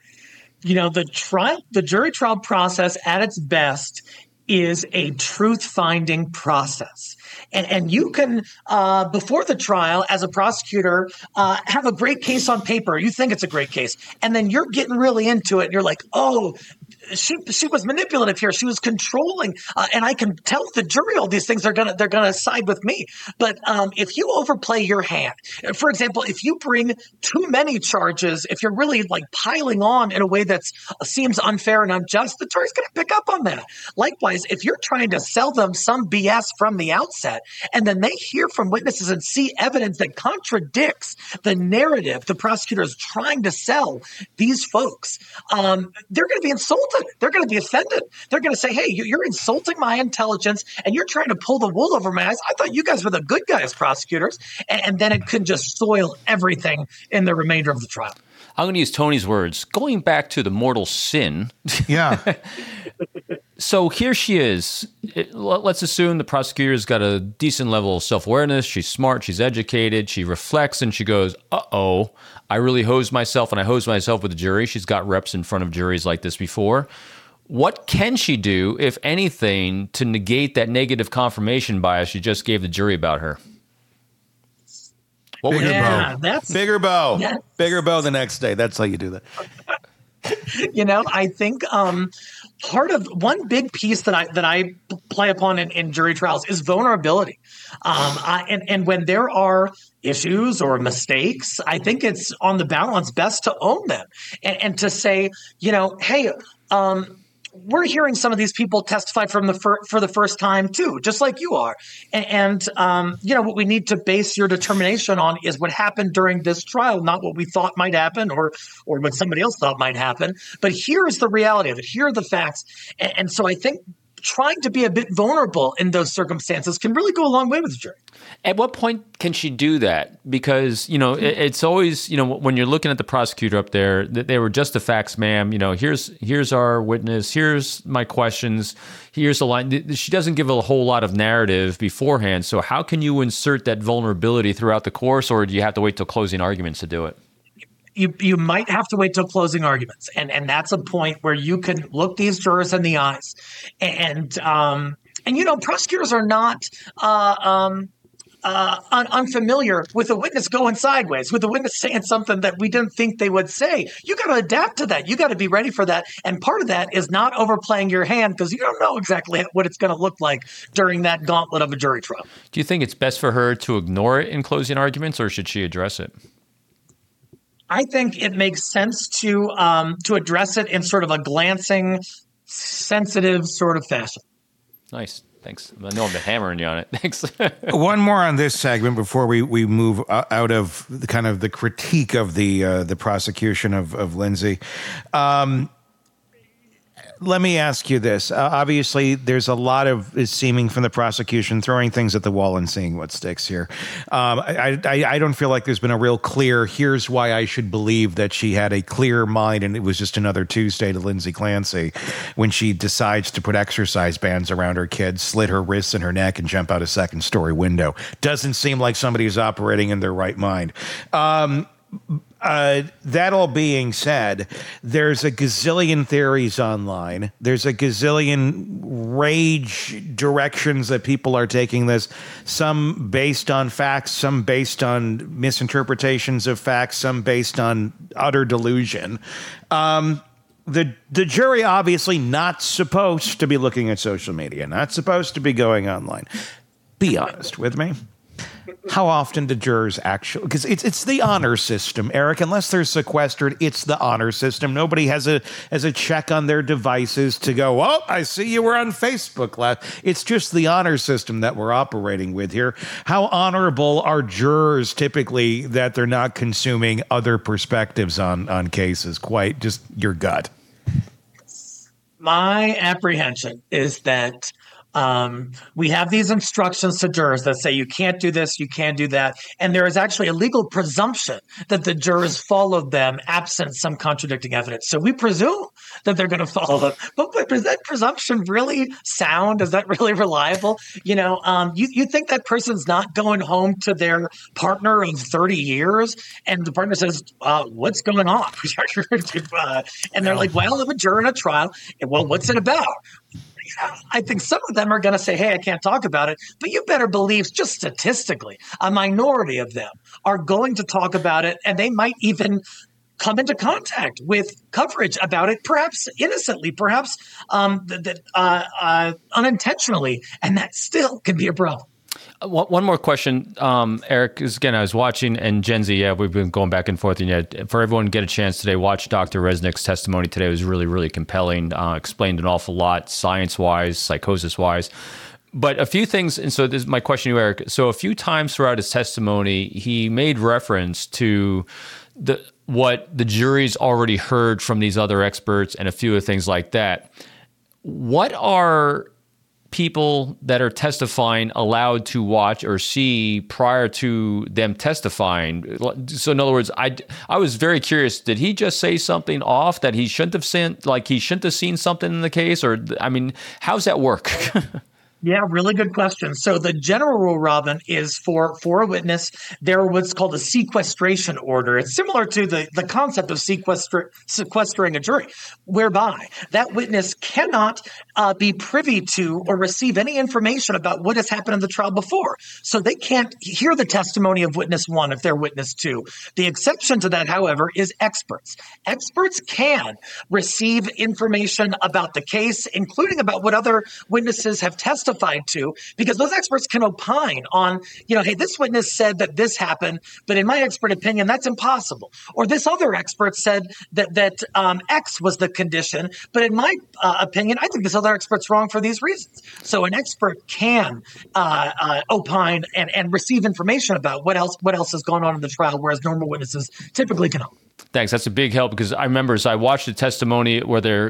The jury trial process at its best is a truth-finding process. And you can, before the trial, as a prosecutor, have a great case on paper. You think it's a great case. And then you're getting really into it. And you're like, oh, she was manipulative here. She was controlling. And I can tell the jury all these things. They're gonna side with me. But if you overplay your hand, for example, if you bring too many charges, if you're really like piling on in a way that seems unfair and unjust, the jury's going to pick up on that. Likewise, if you're trying to sell them some BS from the outset, and then they hear from witnesses and see evidence that contradicts the narrative the prosecutor is trying to sell these folks, they're going to be insulted. They're going to be offended. They're going to say, hey, you're insulting my intelligence and you're trying to pull the wool over my eyes. I thought you guys were the good guys, prosecutors. And then it could just soil everything in the remainder of the trial. I'm going to use Tony's words. Going back to the mortal sin. Yeah. So here she is. Let's assume the prosecutor's got a decent level of self-awareness. She's smart. She's educated. She reflects and she goes, uh-oh, I really hosed myself, and I hosed myself with the jury. She's got reps in front of juries like this before. What can she do, if anything, to negate that negative confirmation bias she just gave the jury about her? Bigger bow. Yeah. Bigger bow the next day. That's how you do that. I think part of one big piece that I play upon in jury trials is vulnerability. And when there are issues or mistakes, I think it's on the balance best to own them and to say, hey, we're hearing some of these people testify for the first time too, just like you are. And what we need to base your determination on is what happened during this trial, not what we thought might happen or what somebody else thought might happen. But here is the reality of it. Here are the facts. And so I think trying to be a bit vulnerable in those circumstances can really go a long way with the jury. At what point can she do that? Because, it's always, when you're looking at the prosecutor up there, they were just the facts, ma'am. Here's our witness. Here's my questions. Here's the line. She doesn't give a whole lot of narrative beforehand. So how can you insert that vulnerability throughout the course, or do you have to wait till closing arguments to do it? You might have to wait till closing arguments. And that's a point where you can look these jurors in the eyes. And prosecutors are not unfamiliar with a witness going sideways, with a witness saying something that we didn't think they would say. You got to adapt to that. You got to be ready for that. And part of that is not overplaying your hand, because you don't know exactly what it's going to look like during that gauntlet of a jury trial. Do you think it's best for her to ignore it in closing arguments, or should she address it? I think it makes sense to address it in sort of a glancing, sensitive sort of fashion. Nice. Thanks. I know I've been hammering you on it. Thanks. One more on this segment before we move out of the kind of the critique of the prosecution of Lindsay. Let me ask you this. Obviously, there's a lot of seeming from the prosecution throwing things at the wall and seeing what sticks here. I don't feel like there's been a real clear, here's why I should believe that she had a clear mind and it was just another Tuesday to Lindsay Clancy when she decides to put exercise bands around her kids, slit her wrists and her neck, and jump out a second-story window. Doesn't seem like somebody who's operating in their right mind. That all being said, there's a gazillion theories online. There's a gazillion rage directions that people are taking this, some based on facts, some based on misinterpretations of facts, some based on utter delusion. The jury obviously not supposed to be looking at social media, not supposed to be going online. Be honest with me. How often do jurors actually, because it's the honor system, Eric, unless they're sequestered, it's the honor system. Nobody has a check on their devices to go, oh, I see you were on Facebook last. It's just the honor system that we're operating with here. How honorable are jurors typically that they're not consuming other perspectives on cases? Quite just your gut. My apprehension is that we have these instructions to jurors that say you can't do this, you can't do that. And there is actually a legal presumption that the jurors followed them absent some contradicting evidence. So we presume that they're going to follow them. But is that presumption really sound? Is that really reliable? You think that person's not going home to their partner of 30 years and the partner says, what's going on? And they're like, well, I'm a juror in a trial. Well, what's it about? I think some of them are going to say, hey, I can't talk about it. But you better believe, just statistically, a minority of them are going to talk about it, and they might even come into contact with coverage about it, perhaps innocently, perhaps unintentionally, and that still can be a problem. One more question, Eric, is again, I was watching, and Gen Z, we've been going back and forth, and for everyone to get a chance today, watch Dr. Resnick's testimony today. It was really, really compelling, explained an awful lot, science-wise, psychosis-wise. But a few things, and so this is my question to you, Eric. So a few times throughout his testimony, he made reference to what the jury's already heard from these other experts and a few of things like that. What are people that are testifying allowed to watch or see prior to them testifying? So in other words, I was very curious, did he just say something off that he shouldn't have seen, like he shouldn't have seen something in the case? Or, I mean, how's that work? Yeah, really good question. So the general rule, Robin, is for a witness, there are what's called a sequestration order. It's similar to the concept of sequestering a jury, whereby that witness cannot be privy to or receive any information about what has happened in the trial before. So they can't hear the testimony of witness one if they're witness two. The exception to that, however, is experts. Experts can receive information about the case, including about what other witnesses have testified to, because those experts can opine on, hey, this witness said that this happened, but in my expert opinion, that's impossible. Or this other expert said that X was the condition, but in my opinion, I think this other expert's wrong for these reasons. So an expert can opine and receive information about what else has gone on in the trial, whereas normal witnesses typically cannot. Thanks. That's a big help, because I remember as I watched the testimony where they're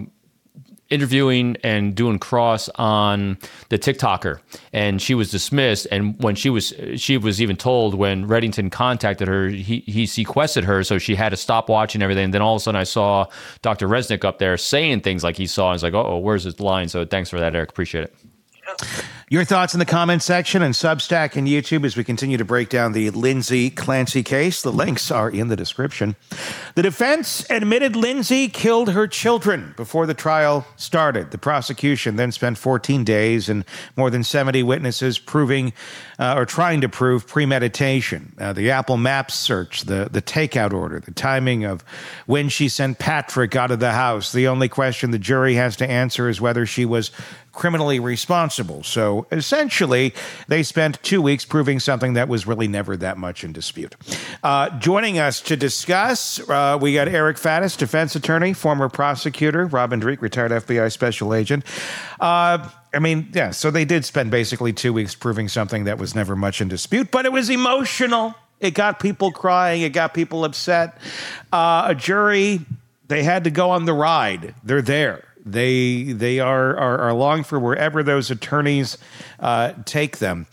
interviewing and doing cross on the TikToker, and she was dismissed. And when she was even told, when Reddington contacted her, he sequestered her, so she had to stop watching everything. And then all of a sudden I saw Dr. Resnick up there saying things like he saw, and it's like, oh, where's his line? So thanks for that, Eric. Appreciate it. Your thoughts in the comment section and Substack and YouTube as we continue to break down the Lindsay Clancy case. The links are in the description. The defense admitted Lindsay killed her children before the trial started. The prosecution then spent 14 days and more than 70 witnesses proving or trying to prove premeditation. The Apple Maps search, the takeout order, the timing of when she sent Patrick out of the house. The only question the jury has to answer is whether she was criminally responsible. So essentially, they spent 2 weeks proving something that was really never that much in dispute. Joining us to discuss, we got Eric Faddis, defense attorney, former prosecutor, Robin Dreeke, retired FBI special agent. So they did spend basically 2 weeks proving something that was never much in dispute, but it was emotional. It got people crying. It got people upset. A jury, they had to go on the ride. They're there. They are along for wherever those attorneys take them.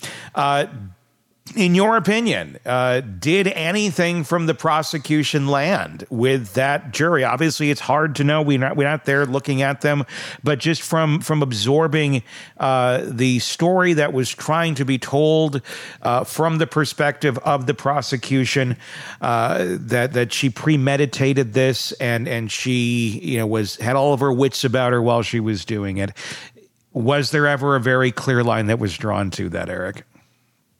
In your opinion, did anything from the prosecution land with that jury? Obviously, it's hard to know. We're not there looking at them, but just from absorbing the story that was trying to be told from the perspective of the prosecution, that she premeditated this and she had all of her wits about her while she was doing it. Was there ever a very clear line that was drawn to that, Eric?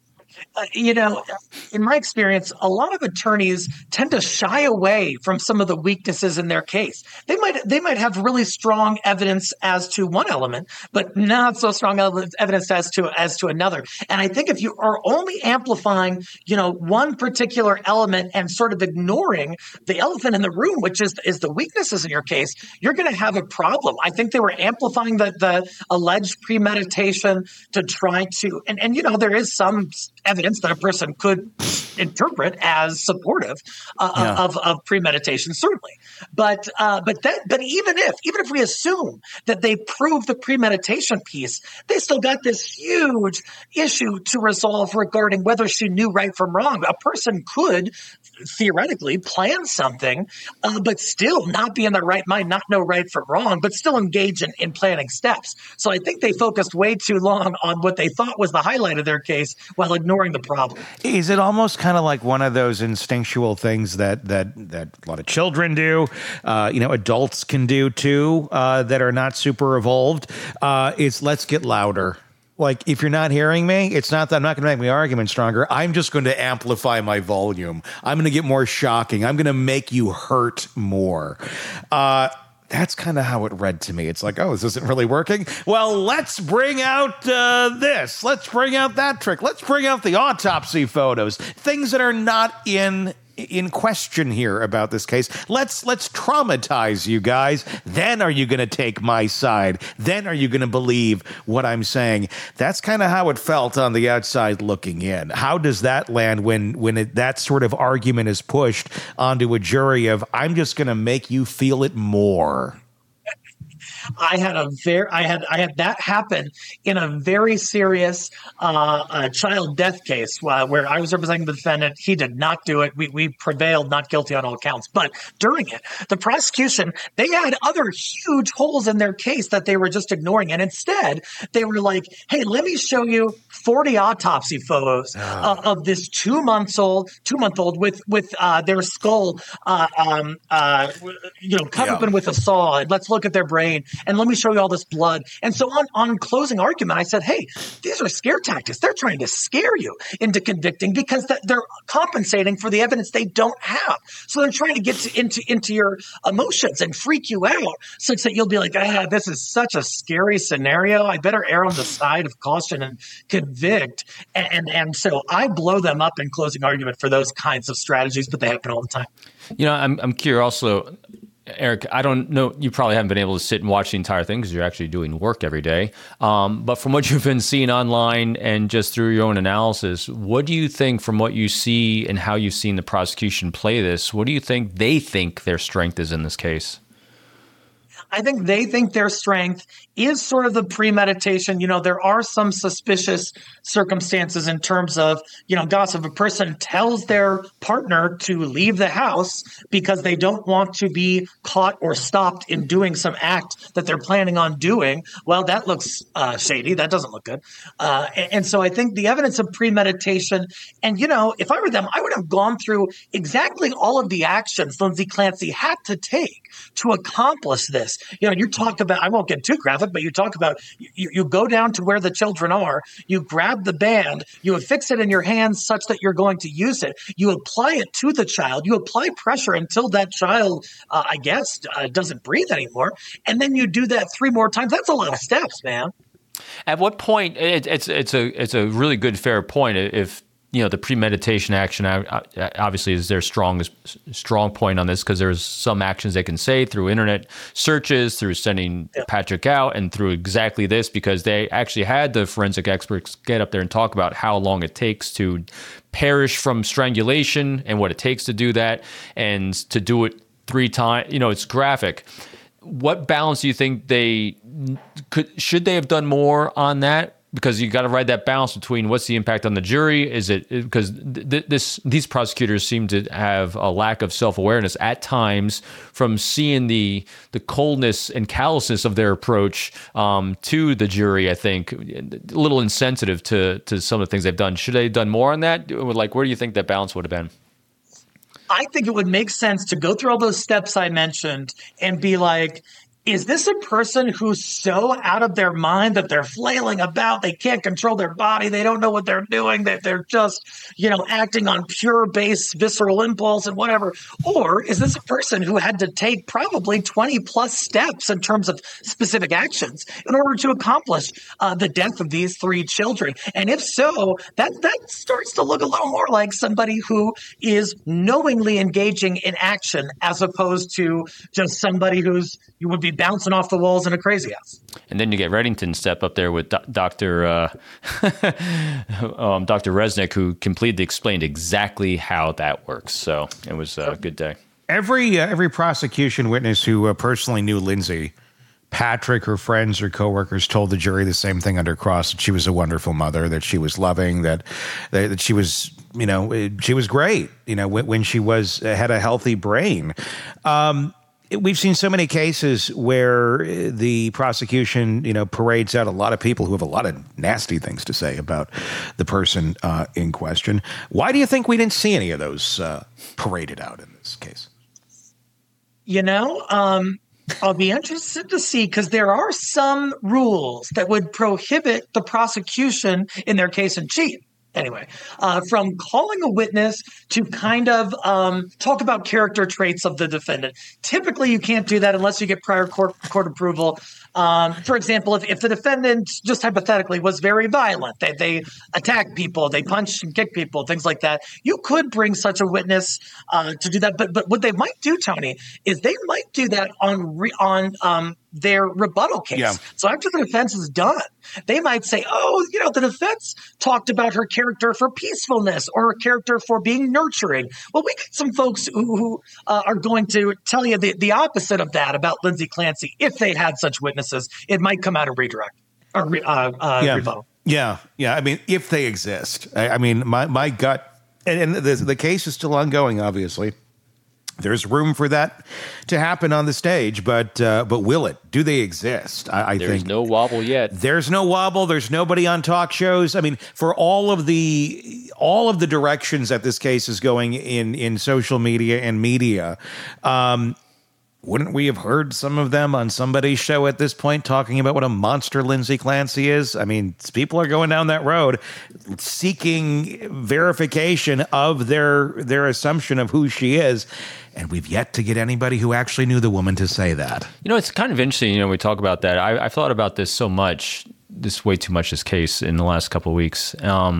In my experience, a lot of attorneys tend to shy away from some of the weaknesses in their case. They might have really strong evidence as to one element, but not so strong evidence as to another. And I think if you are only amplifying, one particular element and sort of ignoring the elephant in the room, which is the weaknesses in your case, you're going to have a problem. I think they were amplifying the alleged premeditation to try to, and there is some evidence that a person could interpret as supportive of premeditation, certainly. But even if we assume that they prove the premeditation piece, they still got this huge issue to resolve regarding whether she knew right from wrong. A person could theoretically plan something, but still not be in the right mind, not know right from wrong, but still engage in planning steps. So I think they focused way too long on what they thought was the highlight of their case while ignoring the problem. Is it almost kind of like one of those instinctual things that a lot of children do, adults can do too, that are not super evolved? It's let's get louder. Like, if you're not hearing me, it's not that I'm not going to make my argument stronger. I'm just going to amplify my volume. I'm going to get more shocking. I'm going to make you hurt more. That's kind of how it read to me. It's like, oh, this isn't really working. Well, let's bring out this. Let's bring out that trick. Let's bring out the autopsy photos. Things that are not in question here about this case. Let's traumatize you guys. Then are you going to take my side? Then are you going to believe what I'm saying? That's kind of how it felt on the outside looking in. How does that land when that sort of argument is pushed onto a jury of, I'm just going to make you feel it more? I had that happen in a very serious child death case where I was representing the defendant. He did not do it. We prevailed, not guilty on all counts. But during it, the prosecution, they had other huge holes in their case that they were just ignoring. And instead, they were like, hey, let me show you 40 autopsy photos of this 2 month old with their skull cut open with a saw. And let's look at their brain. And let me show you all this blood. And so on closing argument, I said, hey, these are scare tactics. They're trying to scare you into convicting because they're compensating for the evidence they don't have. So they're trying to get into your emotions and freak you out such that you'll be like, this is such a scary scenario. I better err on the side of caution and convict. And so I blow them up in closing argument for those kinds of strategies, but they happen all the time. I'm curious also, Eric, I don't know, you probably haven't been able to sit and watch the entire thing because you're actually doing work every day. But from what you've been seeing online and just through your own analysis, what do you think from what you see and how you've seen the prosecution play this? What do you think they think their strength is in this case? I think they think their strength is sort of the premeditation. There are some suspicious circumstances in terms of, gossip. A person tells their partner to leave the house because they don't want to be caught or stopped in doing some act that they're planning on doing. Well, that looks shady. That doesn't look good. And so I think the evidence of premeditation, and, if I were them, I would have gone through exactly all of the actions Lindsay Clancy had to take to accomplish this. You talk about, I won't get too graphic, but you talk about, you go down to where the children are, you grab the band, you affix it in your hands such that you're going to use it, you apply it to the child, you apply pressure until that child, doesn't breathe anymore, and then you do that 3 more times. That's a lot of steps, man. At what point, it's a really good, fair point. If the premeditation action obviously is their strong point on this, because there's some actions they can say through internet searches, through sending Patrick out, and through exactly this, because they actually had the forensic experts get up there and talk about how long it takes to perish from strangulation and what it takes to do that, and to do it 3 times. It's graphic. What balance do you think should they have done more on that? Because you got to ride that balance between what's the impact on the jury. Is it because these prosecutors seem to have a lack of self-awareness at times from seeing the coldness and callousness of their approach to the jury. I think a little insensitive to some of the things they've done. Should they have done more on that? Like, where do you think that balance would have been? I think it would make sense to go through all those steps I mentioned and be like, is this a person who's so out of their mind that they're flailing about? They can't control their body. They don't know what they're doing. That they're just, acting on pure base visceral impulse and whatever. Or is this a person who had to take probably 20 plus steps in terms of specific actions in order to accomplish the death of these 3 children? And if so, that starts to look a little more like somebody who is knowingly engaging in action as opposed to just somebody you would be bouncing off the walls in a crazy house. And then you get Reddington step up there with Dr. Dr. Resnick, who completely explained exactly how that works. So it was a good day. Every prosecution witness who personally knew Lindsay, Patrick, her friends or coworkers, told the jury the same thing under cross: that she was a wonderful mother, that she was loving, that she was, she was great, when she had a healthy brain. We've seen so many cases where the prosecution, parades out a lot of people who have a lot of nasty things to say about the person in question. Why do you think we didn't see any of those paraded out in this case? I'll be interested to see, because there are some rules that would prohibit the prosecution in their case in chief. Anyway, from calling a witness to kind of talk about character traits of the defendant. Typically, you can't do that unless you get prior court approval. For example, if the defendant, just hypothetically, was very violent, they attack people, they punch and kick people, things like that, you could bring such a witness to do that. But what they might do, Tony, is they might do that on their rebuttal case. Yeah. So after the defense is done, they might say, the defense talked about her character for peacefulness or her character for being nurturing. Well, we got some folks who are going to tell you the opposite of that about Lindsay Clancy. If they had such witnesses, it might come out of redirect or rebuttal. Yeah. I mean, if they exist. I mean, my gut, and the case is still ongoing, obviously. There's room for that to happen on the stage, but will it? Do they exist? I think there's no wobble yet. There's no wobble. There's nobody on talk shows. I mean, for all of the directions that this case is going in social media and media, wouldn't we have heard some of them on somebody's show at this point talking about what a monster Lindsay Clancy is? I mean, people are going down that road seeking verification of their assumption of who she is. And we've yet to get anybody who actually knew the woman to say that. It's kind of interesting, we talk about that. I've thought about this so much, way too much, this case in the last couple of weeks.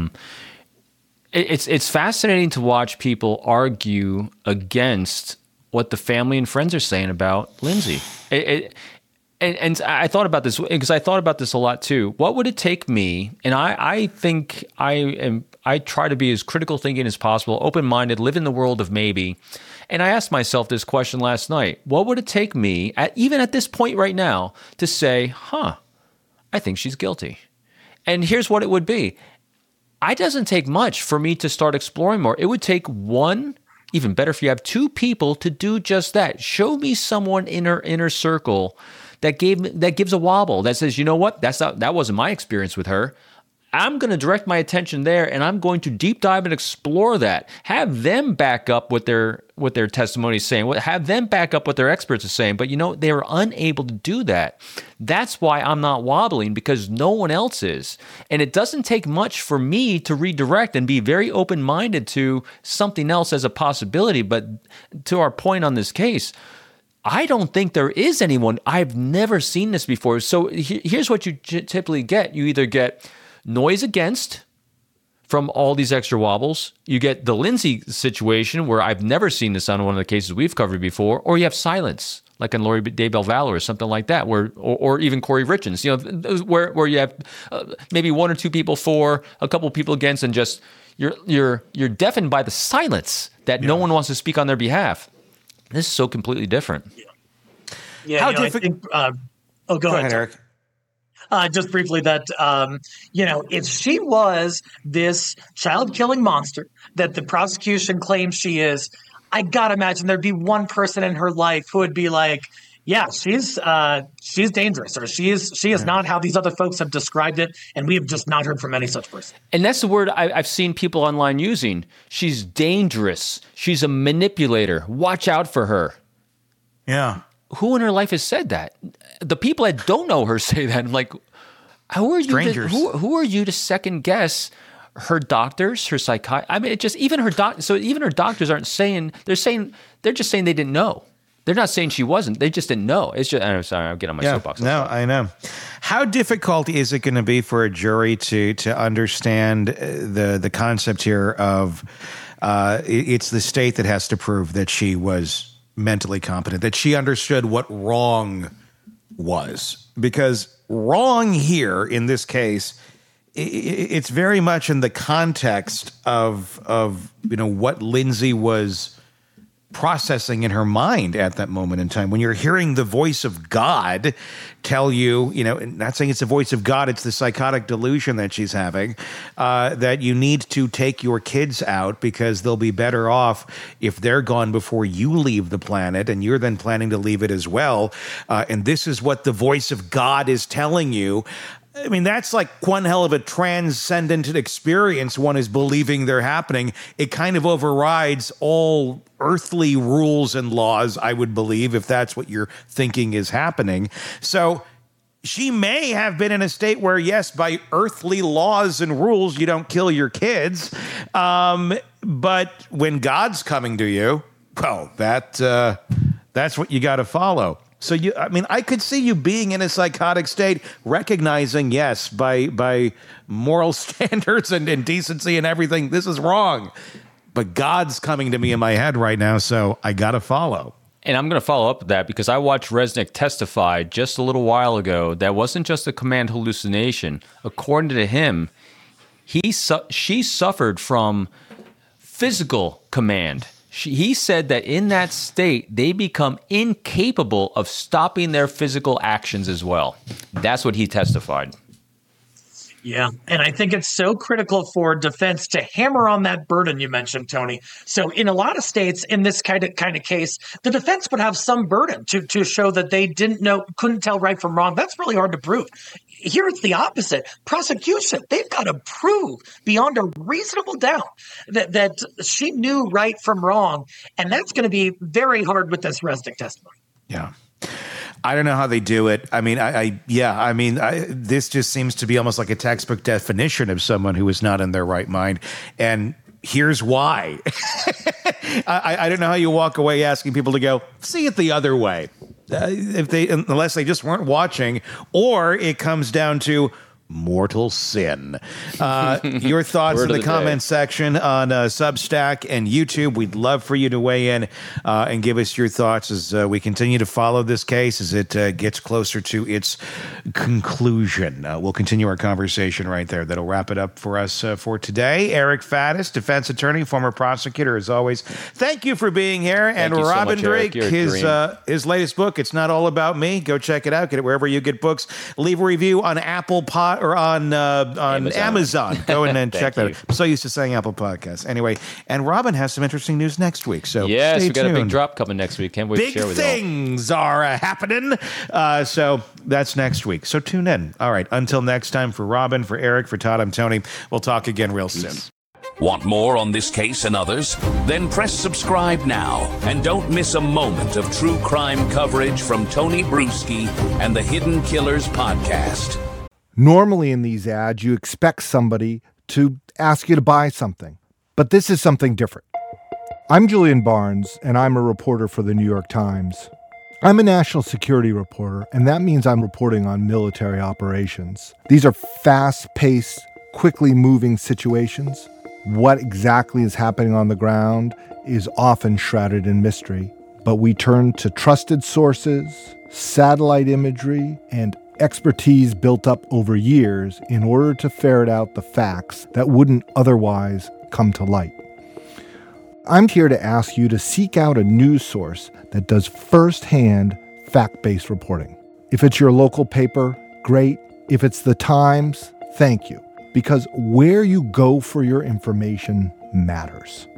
It's fascinating to watch people argue against what the family and friends are saying about Lindsay. And I thought about this because I thought about this a lot too. What would it take me? And I think I try to be as critical thinking as possible, open-minded, live in the world of maybe. And I asked myself this question last night. What would it take me, even at this point right now, to say, I think she's guilty? And here's what it would be. It doesn't take much for me to start exploring more. It would take one, even better if you have 2 people, to do just that. Show me someone in her inner circle that gives a wobble, that says, you know what, that wasn't my experience with her. I'm going to direct my attention there, and I'm going to deep dive and explore that. Have them back up what their testimony is saying. Have them back up what their experts are saying. But they were unable to do that. That's why I'm not wobbling, because no one else is. And it doesn't take much for me to redirect and be very open-minded to something else as a possibility. But to our point on this case, I don't think there is anyone. I've never seen this before. So here's what you typically get. You either get noise against from all these extra wobbles. You get the Lindsay situation where I've never seen this on one of the cases we've covered before, or you have silence, like on Lori Daybell Valor or something like that, or even Corey Richens, where you have maybe 1 or 2 people for, a couple people against, and just you're deafened by the silence that no one wants to speak on their behalf. This is so completely different. Yeah. How do you think? Go ahead, Eric. Just briefly, that if she was this child-killing monster that the prosecution claims she is, I gotta imagine there'd be one person in her life who would be like, "Yeah, she's dangerous," or she is not how these other folks have described it, and we have just not heard from any such person. And that's the word I've seen people online using. She's dangerous. She's a manipulator. Watch out for her. Yeah. who in her life has said that? The people that don't know her say that. I'm like, who are you? Strangers. Who are you to second guess her doctors, her psychiatrists? I mean, it just even her So even her doctors aren't saying. They're just saying they didn't know. They're not saying she wasn't. They just didn't know. It's just. I'm sorry. I'm getting on my soapbox. No, I know. How difficult is it going to be for a jury to understand the concept here of it's the state that has to prove that she was mentally competent, that she understood what wrong was? Because wrong here in this case, it's very much in the context of what Lindsay was processing in her mind at that moment in time. When you're hearing the voice of God tell you, not saying it's the voice of God, it's the psychotic delusion that she's having, that you need to take your kids out because they'll be better off if they're gone before you leave the planet, and you're then planning to leave it as well. And this is what the voice of God is telling you. I mean, that's like one hell of a transcendent experience one is believing they're happening. It kind of overrides all earthly rules and laws, I would believe, if that's what you're thinking is happening. So she may have been in a state where, yes, by earthly laws and rules, you don't kill your kids. But when God's coming to you, well, that's what you got to follow. So I could see you being in a psychotic state, recognizing, yes, by moral standards and decency and everything, this is wrong. But God's coming to me in my head right now, so I got to follow. And I'm going to follow up with that because I watched Resnick testify just a little while ago that wasn't just a command hallucination. According to him, she suffered from physical command. He said that in that state, they become incapable of stopping their physical actions as well. That's what he testified. Yeah. And I think it's so critical for defense to hammer on that burden you mentioned, Tony. So in a lot of states, in this kind of case, the defense would have some burden to show that they couldn't tell right from wrong. That's really hard to prove. Here it's the opposite. Prosecution, they've got to prove beyond a reasonable doubt that she knew right from wrong. And that's going to be very hard with this Resnick testimony. Yeah. I don't know how they do it. I mean, this just seems to be almost like a textbook definition of someone who is not in their right mind. And here's why. I don't know how you walk away asking people to go see it the other way, unless they just weren't watching, or it comes down to mortal sin. Your thoughts in the comment section on Substack and YouTube. We'd love for you to weigh in and give us your thoughts as we continue to follow this case as it gets closer to its conclusion. We'll continue our conversation right there. That'll wrap it up for us for today. Eric Faddis, defense attorney, former prosecutor, as always. Thank you for being here. And Robin Drake, his latest book, It's Not All About Me. Go check it out. Get it wherever you get books. Leave a review on Apple or on Amazon. Go in and check that out. I'm so used to saying Apple Podcasts. Anyway, and Robin has some interesting news next week. So yes, stay we got tuned. a big drop coming next week. Can't wait to share with you all. Big things are happening. So that's next week. So tune in. All right. Until next time, for Robin, for Eric, for Todd, I'm Tony. We'll talk again real soon. Want more on this case and others? Then press subscribe now and don't miss a moment of true crime coverage from Tony Bruschi and the Hidden Killers podcast. Normally in these ads, you expect somebody to ask you to buy something, but this is something different. I'm Julian Barnes, and I'm a reporter for the New York Times. I'm a national security reporter, and that means I'm reporting on military operations. These are fast-paced, quickly moving situations. What exactly is happening on the ground is often shrouded in mystery, but we turn to trusted sources, satellite imagery, and expertise built up over years in order to ferret out the facts that wouldn't otherwise come to light. I'm here to ask you to seek out a news source that does firsthand fact-based reporting. If it's your local paper, great. If it's the Times, thank you. Because where you go for your information matters.